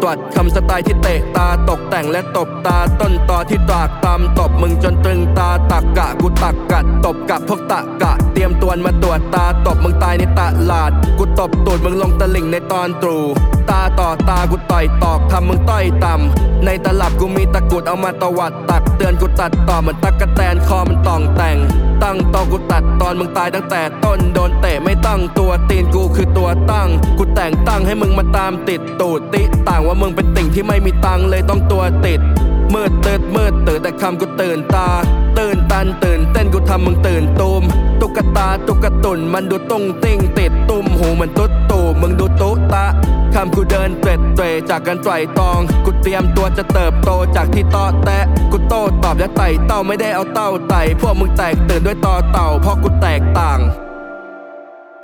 ตวัดคำสไตล์ที่เตะตาตกแต่งและตบตาต้นตอที่ตรากตำตบมึงจนตรึงตาตักกะกูตักกัดตบกับพวกตะกะเตรียมตัวมาตรวจตาตบมึงตายในตลาดกูตบตูดมึงลงตะลิ่งในตอนตรู่ตาต่อตากูต่อยตอกทำมึงต้อยต่ำในตลับกูมีตะกุดเอามาตวัดตักเตือนกูตัดต่อเหมือนตักกะแตนคอมันต่องแต่งตั้งตอกูตัดตอนมึงตายตั้งแต่ต้นโดนเตะไม่ตั้งตัวตีนกูคือตัวตั้งกูแต่งตั้งให้มึงมาตามติดตูดติต่างว่ามึงเป็นติ่งที่ไม่มีตังเลยต้องตัวติดมืดตื่นแต่คำกูตื่นตาตื่นตันตื่นเต้นกูทำมึงตื่นตูมตุ๊กตาตุ๊กตุ่นมันดูตุ้งติ้งติดตุ้มหูมันตุ๊ดตู่มึงดูตุ๊ตะคำกูเดินเตร่จากกันไตรตรองกูเตรียมตัวจะเติบโตจากที่ตอแตะกูโต้ตอบและไต่เต้าไม่ได้เอาเต้าไต่พวกมึงแตกตื่นด้วยตอเต่าเพราะกูแตกต่าง